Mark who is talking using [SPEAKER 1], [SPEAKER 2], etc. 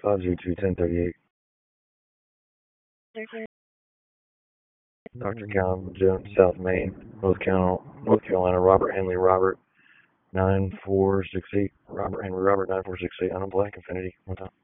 [SPEAKER 1] 502 1038. Dr. Calvin Jones, South Main, North Carolina, Robert Henley Robert 9468. Robert Henry Robert 9468 on a black Infiniti. One time.